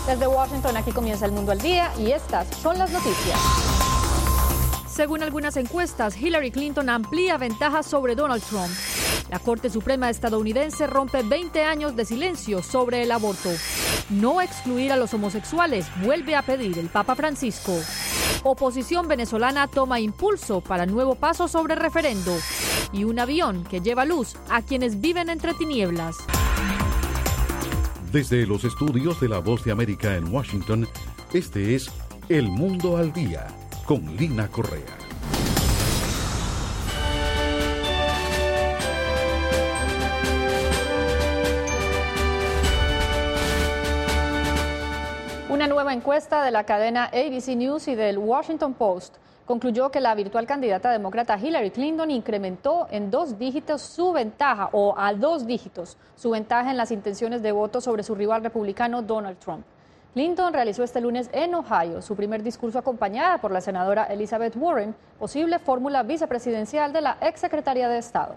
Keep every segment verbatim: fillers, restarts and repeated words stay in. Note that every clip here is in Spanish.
Desde Washington, aquí comienza El Mundo al Día y estas son las noticias. Según algunas encuestas, Hillary Clinton amplía ventajas sobre Donald Trump. La Corte Suprema estadounidense rompe veinte años de silencio sobre el aborto. No excluir a los homosexuales, vuelve a pedir el Papa Francisco. Oposición venezolana toma impulso para nuevo paso sobre referendo. Y un avión que lleva luz a quienes viven entre tinieblas. Desde los estudios de La Voz de América en Washington, este es El Mundo al Día, con Lina Correa. Una nueva encuesta de la cadena A B C News y del Washington Post concluyó que la virtual candidata demócrata Hillary Clinton incrementó en dos dígitos su ventaja, o a dos dígitos, su ventaja en las intenciones de voto sobre su rival republicano Donald Trump. Clinton realizó este lunes en Ohio su primer discurso acompañada por la senadora Elizabeth Warren, posible fórmula vicepresidencial de la exsecretaria de Estado.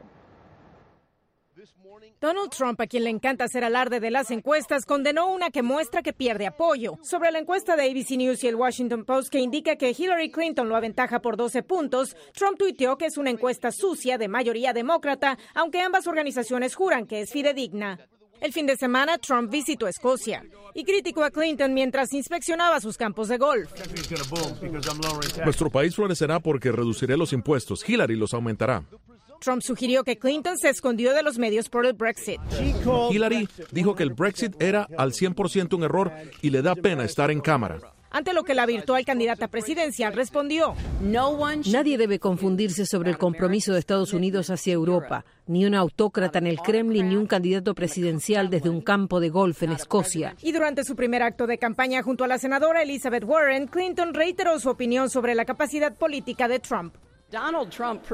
Donald Trump, a quien le encanta hacer alarde de las encuestas, condenó una que muestra que pierde apoyo. Sobre la encuesta de A B C News y el Washington Post que indica que Hillary Clinton lo aventaja por doce puntos, Trump tuiteó que es una encuesta sucia de mayoría demócrata, aunque ambas organizaciones juran que es fidedigna. El fin de semana, Trump visitó Escocia y criticó a Clinton mientras inspeccionaba sus campos de golf. Nuestro país florecerá porque reduciré los impuestos. Hillary los aumentará. Trump sugirió que Clinton se escondió de los medios por el Brexit. Hillary dijo que el Brexit era al cien por ciento un error y le da pena estar en cámara. Ante lo que la virtual candidata presidencial respondió: Nadie debe confundirse sobre el compromiso de Estados Unidos hacia Europa. Ni un autócrata en el Kremlin, ni un candidato presidencial desde un campo de golf en Escocia. Y durante su primer acto de campaña junto a la senadora Elizabeth Warren, Clinton reiteró su opinión sobre la capacidad política de Trump. Donald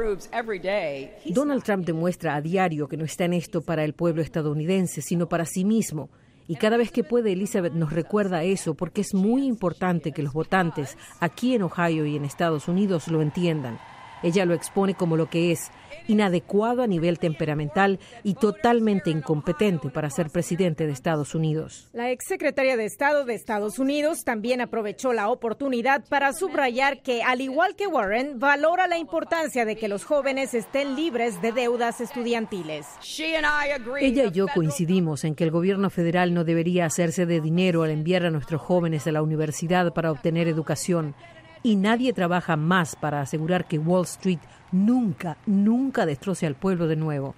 Trump demuestra a diario que no está en esto para el pueblo estadounidense, sino para sí mismo. Y cada vez que puede, Elizabeth nos recuerda eso, porque es muy importante que los votantes aquí en Ohio y en Estados Unidos lo entiendan. Ella lo expone como lo que es, inadecuado a nivel temperamental y totalmente incompetente para ser presidente de Estados Unidos. La exsecretaria de Estado de Estados Unidos también aprovechó la oportunidad para subrayar que, al igual que Warren, valora la importancia de que los jóvenes estén libres de deudas estudiantiles. Ella y yo coincidimos en que el gobierno federal no debería hacerse de dinero al enviar a nuestros jóvenes a la universidad para obtener educación. Y nadie trabaja más para asegurar que Wall Street nunca, nunca destroce al pueblo de nuevo.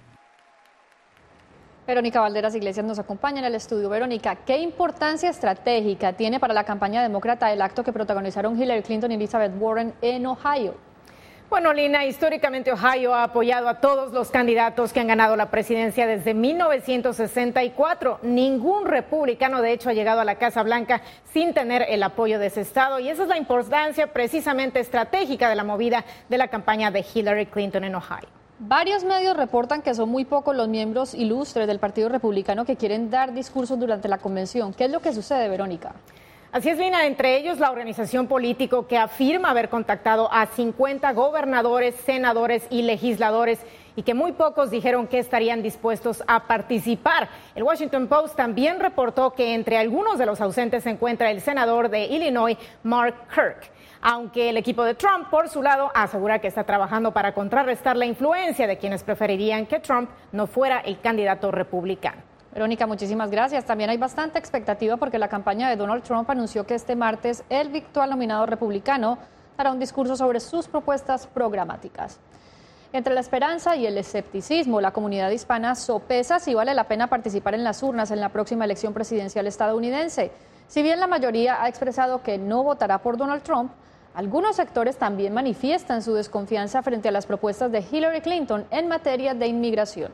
Verónica Valderas Iglesias nos acompaña en el estudio. Verónica, ¿qué importancia estratégica tiene para la campaña demócrata el acto que protagonizaron Hillary Clinton y Elizabeth Warren en Ohio? Bueno, Lina, históricamente Ohio ha apoyado a todos los candidatos que han ganado la presidencia desde mil novecientos sesenta y cuatro. Ningún republicano, de hecho, ha llegado a la Casa Blanca sin tener el apoyo de ese estado. Y esa es la importancia precisamente estratégica de la movida de la campaña de Hillary Clinton en Ohio. Varios medios reportan que son muy pocos los miembros ilustres del Partido Republicano que quieren dar discursos durante la convención. ¿Qué es lo que sucede, Verónica? Así es, Lina, entre ellos la organización político que afirma haber contactado a cincuenta gobernadores, senadores y legisladores y que muy pocos dijeron que estarían dispuestos a participar. El Washington Post también reportó que entre algunos de los ausentes se encuentra el senador de Illinois, Mark Kirk. Aunque el equipo de Trump, por su lado, asegura que está trabajando para contrarrestar la influencia de quienes preferirían que Trump no fuera el candidato republicano. Verónica, muchísimas gracias. También hay bastante expectativa porque la campaña de Donald Trump anunció que este martes el virtual nominado republicano hará un discurso sobre sus propuestas programáticas. Entre la esperanza y el escepticismo, la comunidad hispana sopesa si vale la pena participar en las urnas en la próxima elección presidencial estadounidense. Si bien la mayoría ha expresado que no votará por Donald Trump, algunos sectores también manifiestan su desconfianza frente a las propuestas de Hillary Clinton en materia de inmigración.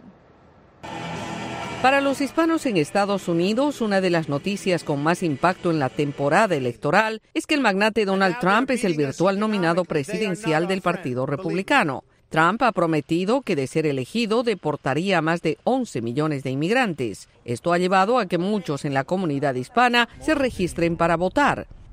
Para los hispanos en Estados Unidos, una de las noticias con más impacto en la temporada electoral es que el magnate Donald Trump es el virtual nominado presidencial del Partido Republicano. Trump ha prometido que, de ser elegido, deportaría a más de once millones de inmigrantes. Esto ha llevado a que muchos en la comunidad hispana se registren para votar.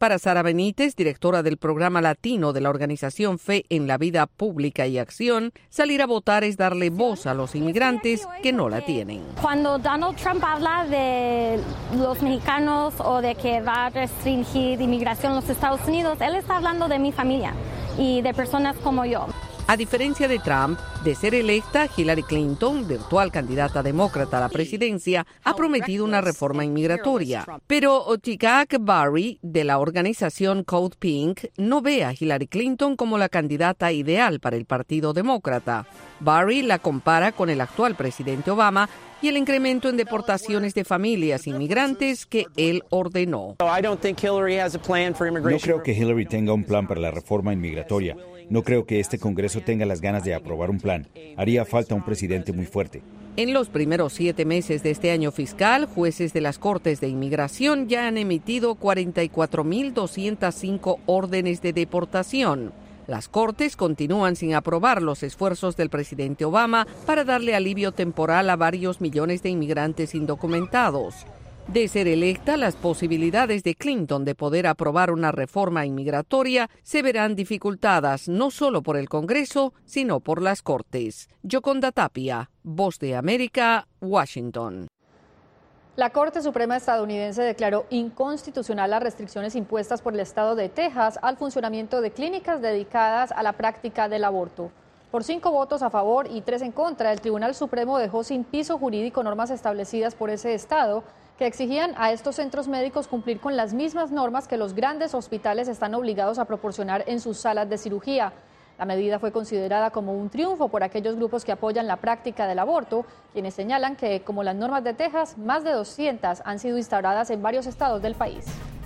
Para Sara Benítez, directora del programa latino de la organización Fe en la Vida Pública y Acción, salir a votar es darle voz a los inmigrantes que no la tienen. Cuando Donald Trump habla de los mexicanos o de que va a restringir inmigración en los Estados Unidos, él está hablando de mi familia y de personas como yo. A diferencia de Trump, de ser electa, Hillary Clinton, virtual candidata demócrata a la presidencia, ha prometido una reforma inmigratoria. Pero Chikak Barry, de la organización Code Pink, no ve a Hillary Clinton como la candidata ideal para el Partido Demócrata. Barry la compara con el actual presidente Obama y el incremento en deportaciones de familias inmigrantes que él ordenó. No creo que Hillary tenga un plan para la reforma inmigratoria. No creo que este Congreso tenga las ganas de aprobar un plan. Haría falta un presidente muy fuerte. En los primeros siete meses de este año fiscal, jueces de las Cortes de Inmigración ya han emitido cuarenta y cuatro mil doscientas cinco órdenes de deportación. Las Cortes continúan sin aprobar los esfuerzos del presidente Obama para darle alivio temporal a varios millones de inmigrantes indocumentados. De ser electa, las posibilidades de Clinton de poder aprobar una reforma inmigratoria se verán dificultadas no solo por el Congreso, sino por las Cortes. Yoconda Tapia, Voz de América, Washington. La Corte Suprema estadounidense declaró inconstitucional las restricciones impuestas por el estado de Texas al funcionamiento de clínicas dedicadas a la práctica del aborto. Por cinco votos a favor y tres en contra, el Tribunal Supremo dejó sin piso jurídico normas establecidas por ese estado que exigían a estos centros médicos cumplir con las mismas normas que los grandes hospitales están obligados a proporcionar en sus salas de cirugía. La medida fue considerada como un triunfo por aquellos grupos que apoyan la práctica del aborto, quienes señalan que, como las normas de Texas, más de doscientas han sido instauradas en varios estados del país.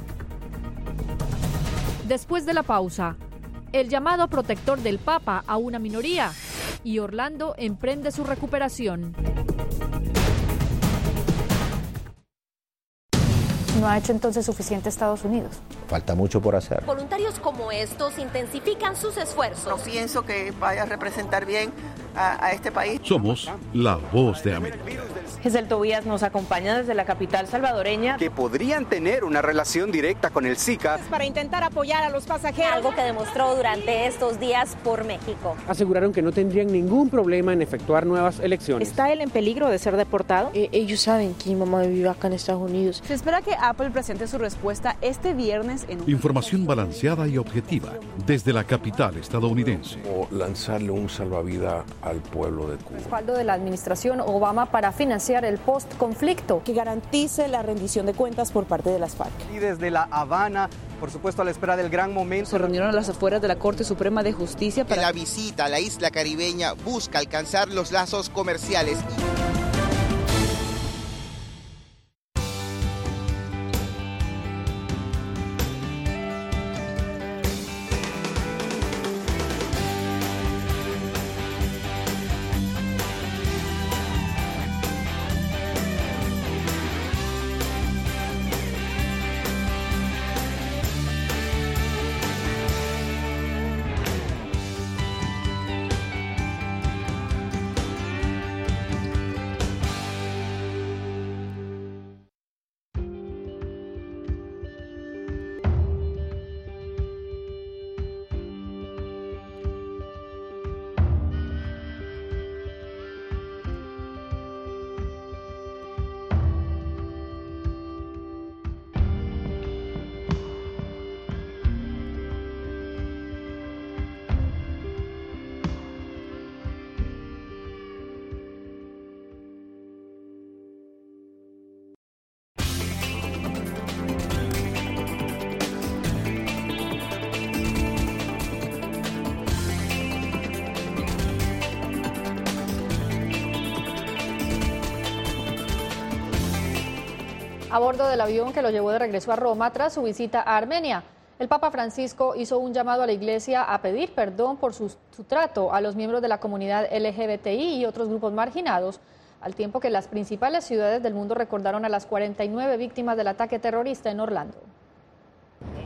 Después de la pausa, el llamado protector del Papa a una minoría y Orlando emprende su recuperación. ¿No ha hecho entonces suficiente Estados Unidos? Falta mucho por hacer. Voluntarios como estos intensifican sus esfuerzos. No pienso que vaya a representar bien a, a este país. Somos la Voz de América. Giselle Tobías nos acompaña desde la capital salvadoreña. Que podrían tener una relación directa con el Zika. Para intentar apoyar a los pasajeros. Algo que demostró durante estos días por México. Aseguraron que no tendrían ningún problema en efectuar nuevas elecciones. ¿Está él en peligro de ser deportado? Eh, ellos saben que mi mamá vive acá en Estados Unidos. Se espera que Apple presente su respuesta este viernes en un... Información balanceada y objetiva desde la capital estadounidense. O lanzarle un salvavidas al pueblo de Cuba. Respaldo de la administración Obama para financiar el post-conflicto. Que garantice la rendición de cuentas por parte de las FARC. Y desde La Habana, por supuesto a la espera del gran momento. Se reunieron a las afueras de la Corte Suprema de Justicia para... La visita a la isla caribeña busca alcanzar los lazos comerciales. A bordo del avión que lo llevó de regreso a Roma tras su visita a Armenia, el Papa Francisco hizo un llamado a la Iglesia a pedir perdón por su, su trato a los miembros de la comunidad L G B T I y otros grupos marginados, al tiempo que las principales ciudades del mundo recordaron a las cuarenta y nueve víctimas del ataque terrorista en Orlando.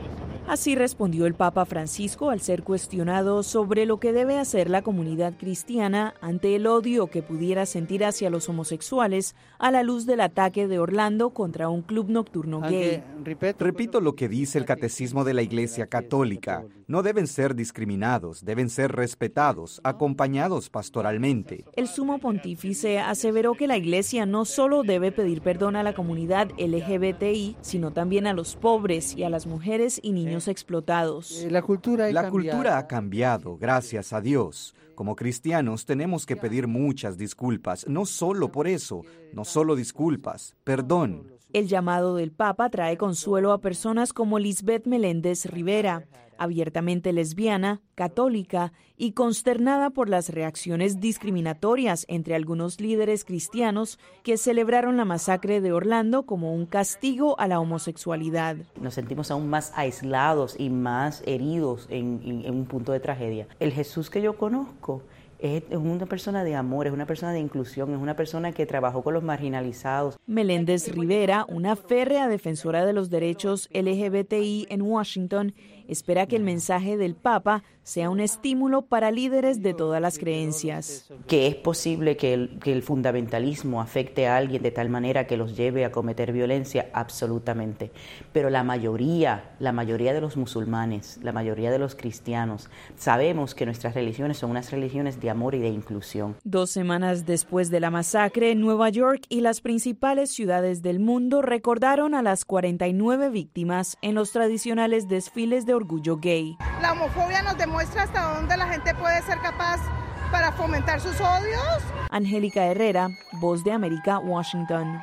Así respondió el Papa Francisco al ser cuestionado sobre lo que debe hacer la comunidad cristiana ante el odio que pudiera sentir hacia los homosexuales a la luz del ataque de Orlando contra un club nocturno gay. Repito lo que dice el Catecismo de la Iglesia Católica. No deben ser discriminados, deben ser respetados, acompañados pastoralmente. El sumo pontífice aseveró que la Iglesia no solo debe pedir perdón a la comunidad L G B T I, sino también a los pobres y a las mujeres y niños explotados. La cultura, la cultura ha cambiado, gracias a Dios. Como cristianos tenemos que pedir muchas disculpas, no solo por eso, no solo disculpas, perdón. El llamado del Papa trae consuelo a personas como Lisbeth Meléndez Rivera, abiertamente lesbiana, católica y consternada por las reacciones discriminatorias entre algunos líderes cristianos que celebraron la masacre de Orlando como un castigo a la homosexualidad. Nos sentimos aún más aislados y más heridos en, en, en un punto de tragedia. El Jesús que yo conozco es una persona de amor, es una persona de inclusión, es una persona que trabajó con los marginalizados. Meléndez Rivera, una férrea defensora de los derechos L G B T I en Washington, espera que el mensaje del Papa sea un estímulo para líderes de todas las creencias. Que es posible que el, que el fundamentalismo afecte a alguien de tal manera que los lleve a cometer violencia, absolutamente. Pero la mayoría, la mayoría de los musulmanes, la mayoría de los cristianos, sabemos que nuestras religiones son unas religiones de amor y de inclusión. Dos semanas después de la masacre, Nueva York y las principales ciudades del mundo recordaron a las cuarenta y nueve víctimas en los tradicionales desfiles de orgullo gay. La homofobia nos demuestra hasta dónde la gente puede ser capaz para fomentar sus odios. Angélica Herrera, Voz de América, Washington.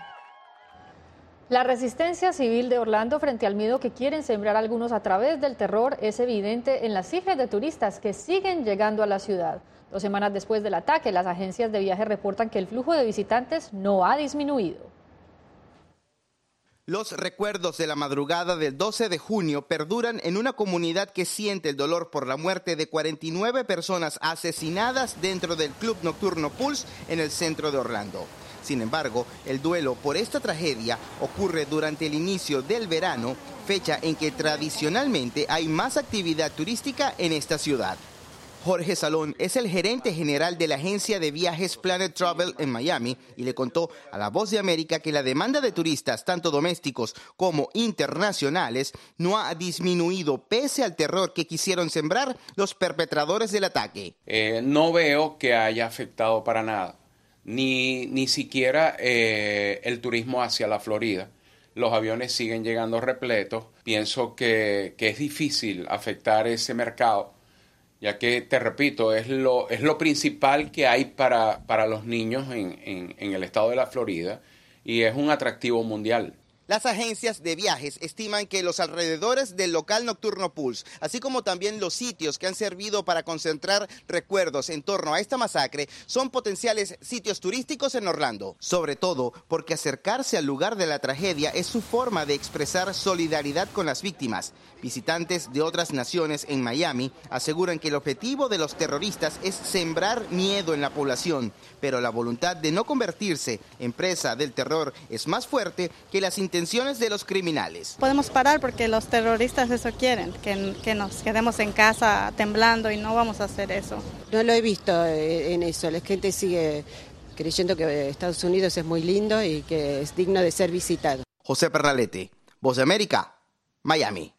La resistencia civil de Orlando frente al miedo que quieren sembrar algunos a través del terror es evidente en las cifras de turistas que siguen llegando a la ciudad. Dos semanas después del ataque, las agencias de viaje reportan que el flujo de visitantes no ha disminuido. Los recuerdos de la madrugada del doce de junio perduran en una comunidad que siente el dolor por la muerte de cuarenta y nueve personas asesinadas dentro del club nocturno Pulse en el centro de Orlando. Sin embargo, el duelo por esta tragedia ocurre durante el inicio del verano, fecha en que tradicionalmente hay más actividad turística en esta ciudad. Jorge Salón es el gerente general de la agencia de viajes Planet Travel en Miami y le contó a La Voz de América que la demanda de turistas, tanto domésticos como internacionales, no ha disminuido pese al terror que quisieron sembrar los perpetradores del ataque. Eh, no veo que haya afectado para nada, ni, ni siquiera eh, el turismo hacia la Florida. Los aviones siguen llegando repletos. Pienso que, que es difícil afectar ese mercado, ya que, te repito, es lo, es lo principal que hay para, para los niños en, en, en el estado de la Florida y es un atractivo mundial. Las agencias de viajes estiman que los alrededores del local nocturno Pulse, así como también los sitios que han servido para concentrar recuerdos en torno a esta masacre, son potenciales sitios turísticos en Orlando. Sobre todo porque acercarse al lugar de la tragedia es su forma de expresar solidaridad con las víctimas. Visitantes de otras naciones en Miami aseguran que el objetivo de los terroristas es sembrar miedo en la población, pero la voluntad de no convertirse en presa del terror es más fuerte que las intenciones de los criminales. Podemos parar porque los terroristas eso quieren, que, que nos quedemos en casa temblando y no vamos a hacer eso. No lo he visto en eso, la gente sigue creyendo que Estados Unidos es muy lindo y que es digno de ser visitado. José Pernalete, Voz de América, Miami.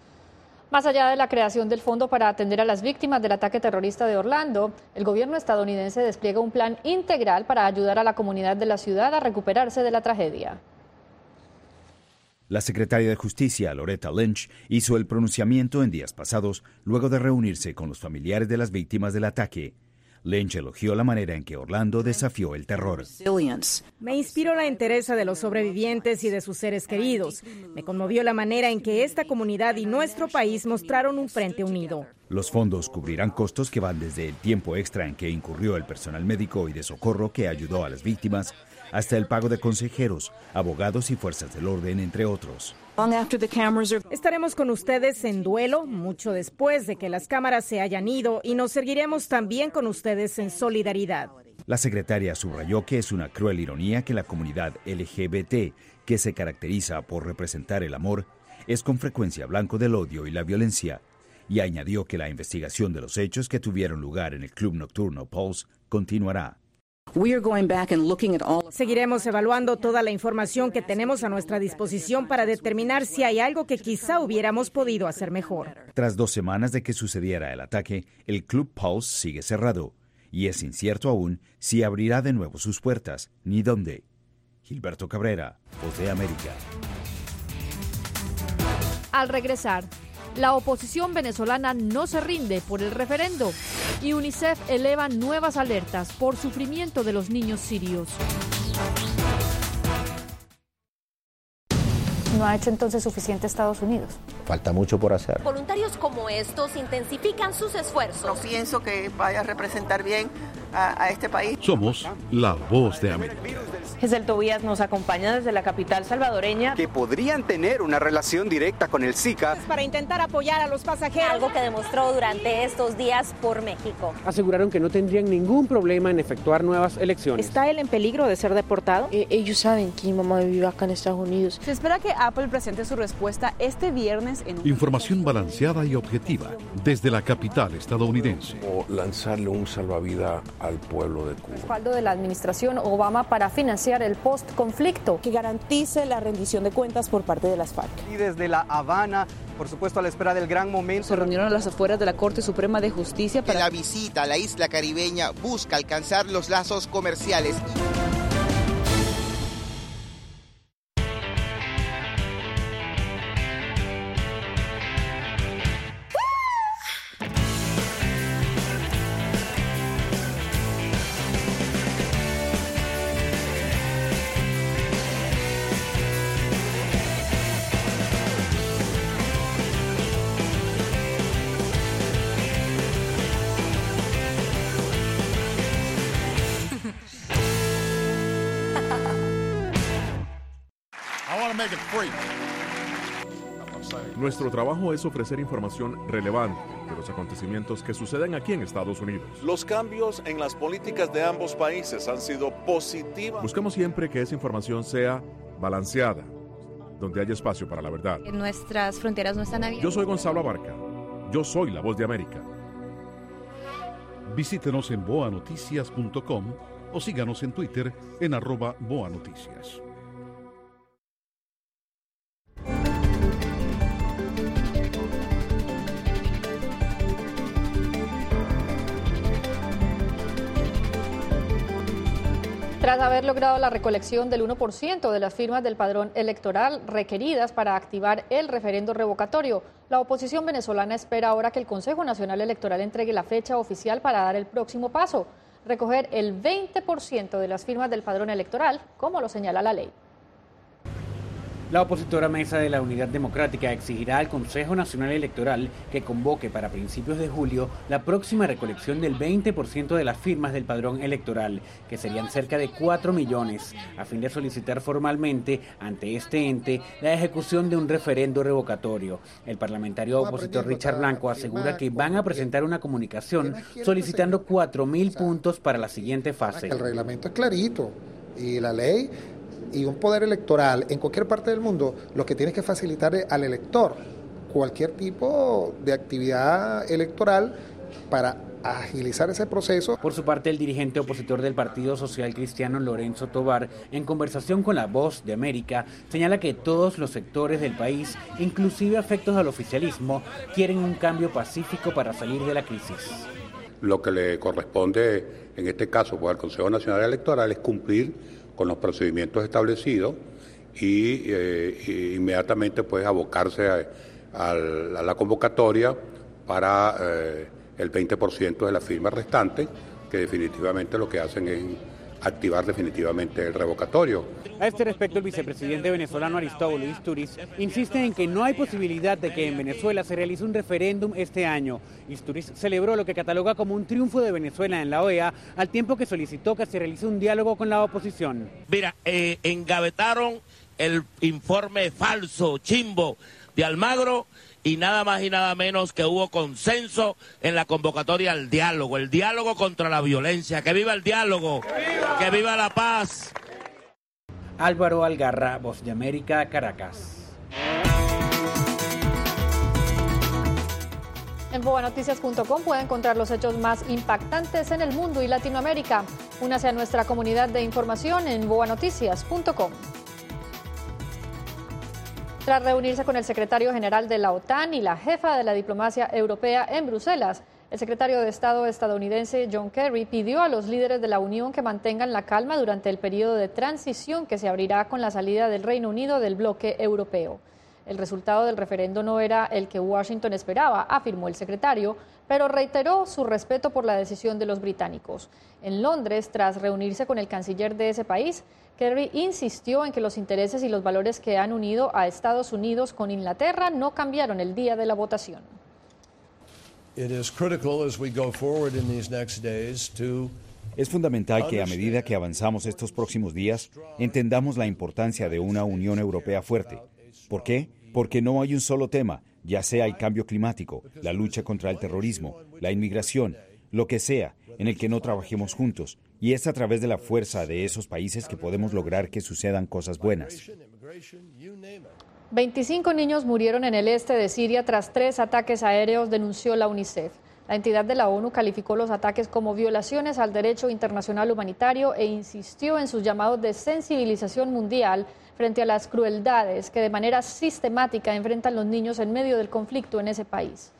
Más allá de la creación del fondo para atender a las víctimas del ataque terrorista de Orlando, el gobierno estadounidense despliega un plan integral para ayudar a la comunidad de la ciudad a recuperarse de la tragedia. La secretaria de Justicia, Loretta Lynch, hizo el pronunciamiento en días pasados luego de reunirse con los familiares de las víctimas del ataque. Lynch elogió la manera en que Orlando desafió el terror. Me inspiró la entereza de los sobrevivientes y de sus seres queridos. Me conmovió la manera en que esta comunidad y nuestro país mostraron un frente unido. Los fondos cubrirán costos que van desde el tiempo extra en que incurrió el personal médico y de socorro que ayudó a las víctimas, hasta el pago de consejeros, abogados y fuerzas del orden, entre otros. Estaremos con ustedes en duelo mucho después de que las cámaras se hayan ido y nos seguiremos también con ustedes en solidaridad. La secretaria subrayó que es una cruel ironía que la comunidad L G B T, que se caracteriza por representar el amor, es con frecuencia blanco del odio y la violencia, y añadió que la investigación de los hechos que tuvieron lugar en el club nocturno Pulse continuará. Seguiremos evaluando toda la información que tenemos a nuestra disposición para determinar si hay algo que quizá hubiéramos podido hacer mejor. Tras dos semanas de que sucediera el ataque, el club Pulse sigue cerrado y es incierto aún si abrirá de nuevo sus puertas ni dónde. Gilberto Cabrera, Voz de América. Al regresar, la oposición venezolana no se rinde por el referendo y UNICEF eleva nuevas alertas por sufrimiento de los niños sirios. ¿No ha hecho entonces suficiente Estados Unidos? Falta mucho por hacer. Voluntarios como estos intensifican sus esfuerzos. No pienso que vaya a representar bien a, a este país. Somos la Voz de América. Giselle Tobías nos acompaña desde la capital salvadoreña. Que podrían tener una relación directa con el Zika. Para intentar apoyar a los pasajeros. Algo que demostró durante estos días por México. Aseguraron que no tendrían ningún problema en efectuar nuevas elecciones. ¿Está él en peligro de ser deportado? Eh, ellos saben que mi mamá vive acá en Estados Unidos. Se espera que Apple presente su respuesta este viernes en un... Información balanceada y objetiva desde la capital estadounidense. O lanzarle un salvavidas al pueblo de Cuba. Respaldo de la administración Obama para financiar el post-conflicto. Que garantice la rendición de cuentas por parte de las FARC. Y desde La Habana, por supuesto a la espera del gran momento. Se reunieron a las afueras de la Corte Suprema de Justicia para... Que la visita a la isla caribeña busca alcanzar los lazos comerciales. Nuestro trabajo es ofrecer información relevante de los acontecimientos que suceden aquí en Estados Unidos. Los cambios en las políticas de ambos países han sido positivos. Buscamos siempre que esa información sea balanceada, donde haya espacio para la verdad. Nuestras fronteras no están abiertas. Yo soy Gonzalo Abarca. Yo soy la Voz de América. Visítenos en boa noticias punto com o síganos en Twitter en arroba boanoticias. Tras haber logrado la recolección del uno por ciento de las firmas del padrón electoral requeridas para activar el referendo revocatorio, la oposición venezolana espera ahora que el Consejo Nacional Electoral entregue la fecha oficial para dar el próximo paso, recoger el veinte por ciento de las firmas del padrón electoral, como lo señala la ley. La opositora Mesa de la Unidad Democrática exigirá al Consejo Nacional Electoral que convoque para principios de julio la próxima recolección del veinte por ciento de las firmas del padrón electoral, que serían cerca de cuatro millones, a fin de solicitar formalmente ante este ente la ejecución de un referendo revocatorio. El parlamentario opositor Richard Blanco asegura que van a presentar una comunicación solicitando cuatro mil puntos para la siguiente fase. El reglamento es clarito y la ley y un poder electoral en cualquier parte del mundo lo que tiene que facilitar al elector cualquier tipo de actividad electoral para agilizar ese proceso. Por su parte, el dirigente opositor del Partido Social Cristiano, Lorenzo Tovar, en conversación con La Voz de América, señala que todos los sectores del país, inclusive afectos al oficialismo, quieren un cambio pacífico para salir de la crisis. Lo que le corresponde, en este caso, pues, al Consejo Nacional Electoral es cumplir con los procedimientos establecidos y eh, inmediatamente pues abocarse a, a, a la convocatoria para eh, el veinte por ciento de las firmas restantes, que definitivamente lo que hacen es activar definitivamente el revocatorio. A este respecto, el vicepresidente venezolano Aristóbulo Isturiz insiste en que no hay posibilidad de que en Venezuela se realice un referéndum este año. Isturiz celebró lo que cataloga como un triunfo de Venezuela en la O E A, al tiempo que solicitó que se realice un diálogo con la oposición. Mira, eh, engavetaron el informe falso, chimbo, de Almagro, y nada más y nada menos que hubo consenso en la convocatoria al diálogo, el diálogo contra la violencia. ¡Que viva el diálogo! ¡Que viva, ¡Que viva la paz! Álvaro Algarra, Voz de América, Caracas. En boa noticias punto com puede encontrar los hechos más impactantes en el mundo y Latinoamérica. Únase a nuestra comunidad de información en boa noticias punto com. Tras reunirse con el secretario general de la OTAN y la jefa de la diplomacia europea en Bruselas, el secretario de Estado estadounidense John Kerry pidió a los líderes de la Unión que mantengan la calma durante el periodo de transición que se abrirá con la salida del Reino Unido del bloque europeo. El resultado del referendo no era el que Washington esperaba, afirmó el secretario, pero reiteró su respeto por la decisión de los británicos. En Londres, tras reunirse con el canciller de ese país, Kerry insistió en que los intereses y los valores que han unido a Estados Unidos con Inglaterra no cambiaron el día de la votación. Es fundamental que a medida que avanzamos estos próximos días, entendamos la importancia de una Unión Europea fuerte. ¿Por qué? Porque no hay un solo tema, ya sea el cambio climático, la lucha contra el terrorismo, la inmigración, lo que sea, en el que no trabajemos juntos. Y es a través de la fuerza de esos países que podemos lograr que sucedan cosas buenas. veinticinco niños murieron en el este de Siria tras tres ataques aéreos, denunció la UNICEF. La entidad de la ONU calificó los ataques como violaciones al derecho internacional humanitario e insistió en sus llamados de sensibilización mundial frente a las crueldades que de manera sistemática enfrentan los niños en medio del conflicto en ese país.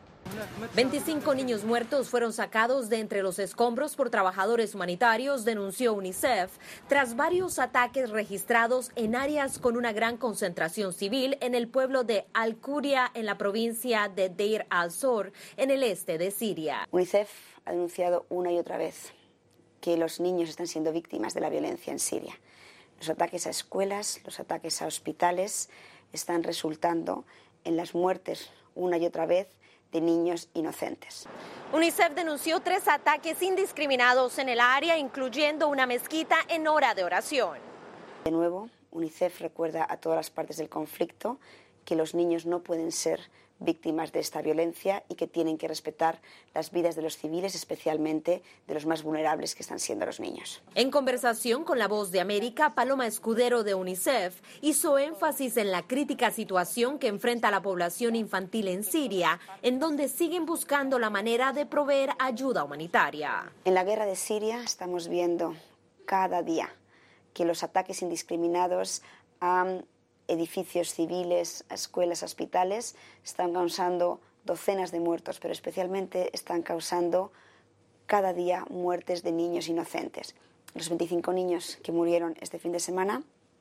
veinticinco niños muertos fueron sacados de entre los escombros por trabajadores humanitarios, denunció UNICEF, tras varios ataques registrados en áreas con una gran concentración civil en el pueblo de Al-Quria, en la provincia de Deir al-Zor, en el este de Siria. UNICEF ha denunciado una y otra vez que los niños están siendo víctimas de la violencia en Siria. Los ataques a escuelas, los ataques a hospitales están resultando en las muertes una y otra vez de niños inocentes. UNICEF denunció tres ataques indiscriminados en el área, incluyendo una mezquita en hora de oración. De nuevo, UNICEF recuerda a todas las partes del conflicto que los niños no pueden ser víctimas de esta violencia y que tienen que respetar las vidas de los civiles, especialmente de los más vulnerables que están siendo los niños. En conversación con La Voz de América, Paloma Escudero de UNICEF hizo énfasis en la crítica situación que enfrenta la población infantil en Siria, en donde siguen buscando la manera de proveer ayuda humanitaria. En la guerra de Siria estamos viendo cada día que los ataques indiscriminados han edificios civiles, escuelas, hospitales, están causando docenas de muertos, pero especialmente están causando cada día muertes de niños inocentes. Los veinticinco niños que murieron este fin de semana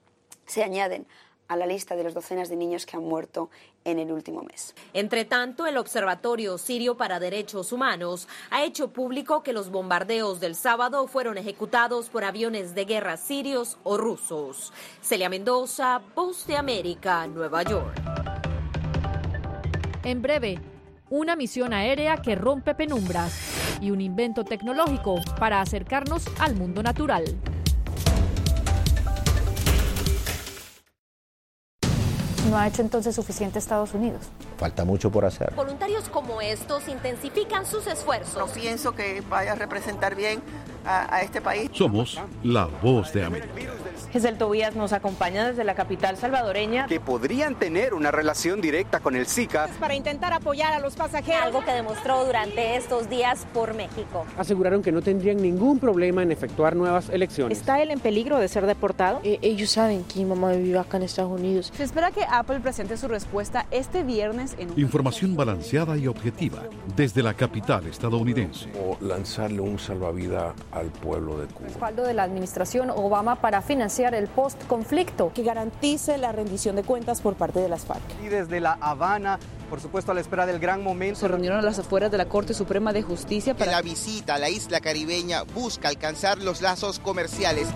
se añaden a la lista de las docenas de niños que han muerto en el último mes. Entre tanto, el Observatorio Sirio para Derechos Humanos ha hecho público que los bombardeos del sábado fueron ejecutados por aviones de guerra sirios o rusos. Celia Mendoza, Voz de América, Nueva York. En breve, una misión aérea que rompe penumbras y un invento tecnológico para acercarnos al mundo natural. ¿No ha hecho entonces suficiente Estados Unidos? Falta mucho por hacer. Voluntarios como estos intensifican sus esfuerzos. No pienso que vaya a representar bien a, a este país. Somos la Voz de América. Giselle Tobías nos acompaña desde la capital salvadoreña. Que podrían tener una relación directa con el Zika. Para intentar apoyar a los pasajeros. Algo que demostró durante estos días por México. Aseguraron que no tendrían ningún problema en efectuar nuevas elecciones. ¿Está él en peligro de ser deportado? Eh, ellos saben que mi mamá vive acá en Estados Unidos. Se espera que Apple presente su respuesta este viernes en un... Información balanceada y objetiva desde la capital estadounidense. O lanzarle un salvavidas al pueblo de Cuba. Respaldo de la administración Obama para financiar el post-conflicto. Que garantice la rendición de cuentas por parte de las FARC. Y desde La Habana, por supuesto a la espera del gran momento. Se reunieron a las afueras de la Corte Suprema de Justicia para... La visita a la isla caribeña busca alcanzar los lazos comerciales.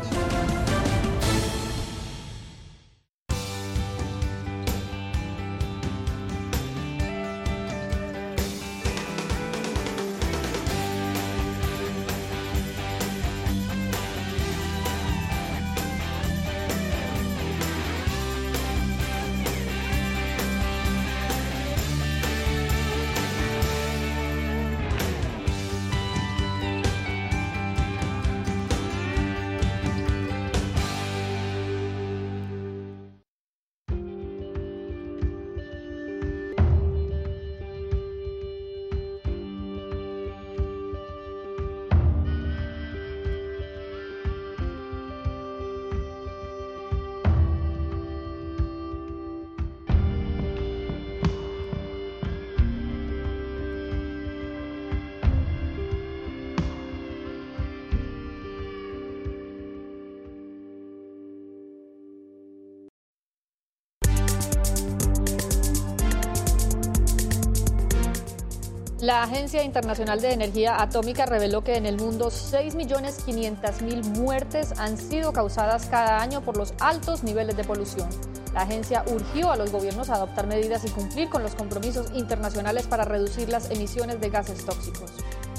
La Agencia Internacional de Energía Atómica reveló que en el mundo seis millones quinientas mil muertes han sido causadas cada año por los altos niveles de polución. La agencia urgió a los gobiernos a adoptar medidas y cumplir con los compromisos internacionales para reducir las emisiones de gases tóxicos.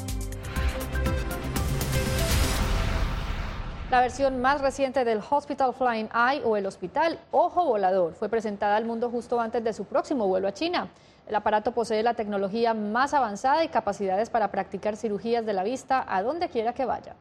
La versión más reciente del Hospital Flying Eye, o el Hospital Ojo Volador, fue presentada al mundo justo antes de su próximo vuelo a China. El aparato posee la tecnología más avanzada y capacidades para practicar cirugías de la vista a donde quiera que vaya.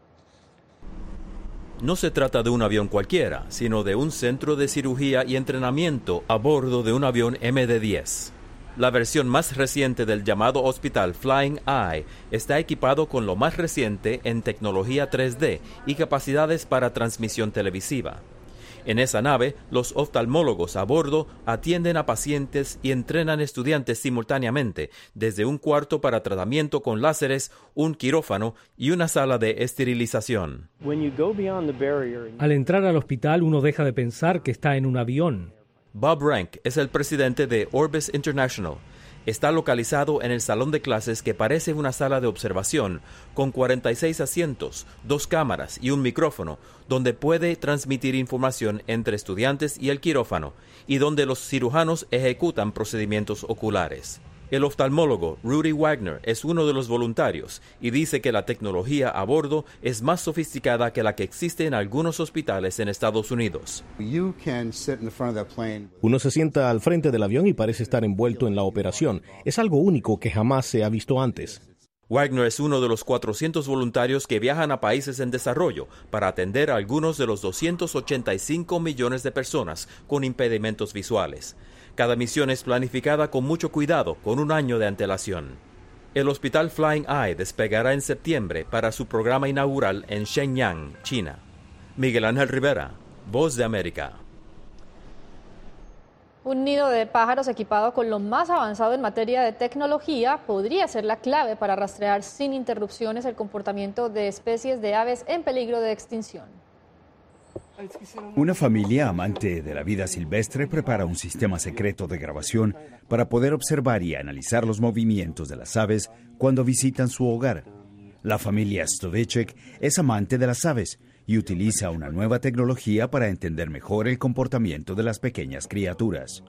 No se trata de un avión cualquiera, sino de un centro de cirugía y entrenamiento a bordo de un avión M D diez. La versión más reciente del llamado Hospital Flying Eye está equipado con lo más reciente en tecnología tres D y capacidades para transmisión televisiva. En esa nave, los oftalmólogos a bordo atienden a pacientes y entrenan estudiantes simultáneamente, desde un cuarto para tratamiento con láseres, un quirófano y una sala de esterilización. Al entrar al hospital, uno deja de pensar que está en un avión. Bob Rank es el presidente de Orbis International. Está localizado en el salón de clases que parece una sala de observación, con cuarenta y seis asientos, dos cámaras y un micrófono, donde puede transmitir información entre estudiantes y el quirófano, y donde los cirujanos ejecutan procedimientos oculares. El oftalmólogo Rudy Wagner es uno de los voluntarios y dice que la tecnología a bordo es más sofisticada que la que existe en algunos hospitales en Estados Unidos. Uno se sienta al frente del avión y parece estar envuelto en la operación. Es algo único que jamás se ha visto antes. Wagner es uno de los cuatrocientos voluntarios que viajan a países en desarrollo para atender a algunos de los doscientos ochenta y cinco millones de personas con impedimentos visuales. Cada misión es planificada con mucho cuidado, con un año de antelación. El Hospital Flying Eye despegará en septiembre para su programa inaugural en Shenyang, China. Miguel Ángel Rivera, Voz de América. Un nido de pájaros equipado con lo más avanzado en materia de tecnología podría ser la clave para rastrear sin interrupciones el comportamiento de especies de aves en peligro de extinción. Una familia amante de la vida silvestre prepara un sistema secreto de grabación para poder observar y analizar los movimientos de las aves cuando visitan su hogar. La familia Stoveček es amante de las aves y utiliza una nueva tecnología para entender mejor el comportamiento de las pequeñas criaturas.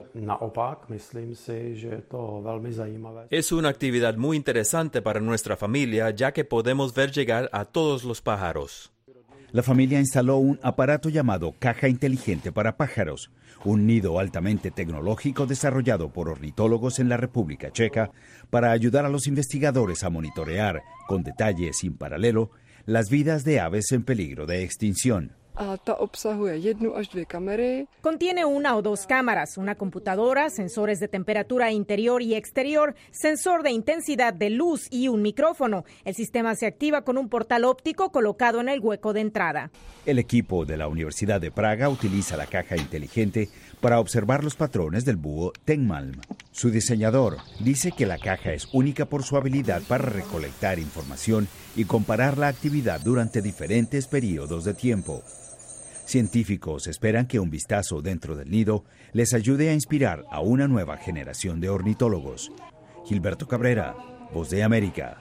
Es una actividad muy interesante para nuestra familia, ya que podemos ver llegar a todos los pájaros. La familia instaló un aparato llamado Caja Inteligente para Pájaros, un nido altamente tecnológico desarrollado por ornitólogos en la República Checa para ayudar a los investigadores a monitorear, con detalle sin paralelo, las vidas de aves en peligro de extinción. Contiene una o dos cámaras, una computadora, sensores de temperatura interior y exterior, sensor de intensidad de luz y un micrófono. El sistema se activa con un portal óptico colocado en el hueco de entrada. El equipo de la Universidad de Praga utiliza la caja inteligente para observar los patrones del búho Tengmalm. Su diseñador dice que la caja es única por su habilidad para recolectar información y comparar la actividad durante diferentes periodos de tiempo. Científicos esperan que un vistazo dentro del nido les ayude a inspirar a una nueva generación de ornitólogos. Gilberto Cabrera, Voz de América.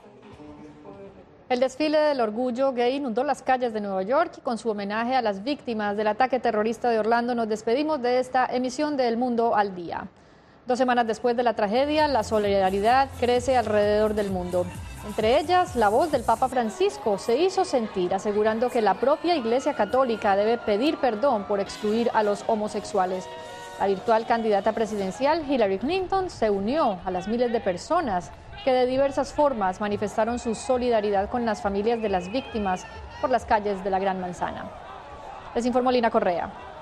El desfile del orgullo gay inundó las calles de Nueva York y con su homenaje a las víctimas del ataque terrorista de Orlando nos despedimos de esta emisión de El Mundo al Día. Dos semanas después de la tragedia, la solidaridad crece alrededor del mundo. Entre ellas, la voz del Papa Francisco se hizo sentir, asegurando que la propia Iglesia Católica debe pedir perdón por excluir a los homosexuales. La virtual candidata presidencial Hillary Clinton se unió a las miles de personas que de diversas formas manifestaron su solidaridad con las familias de las víctimas por las calles de la Gran Manzana. Les informó Lina Correa.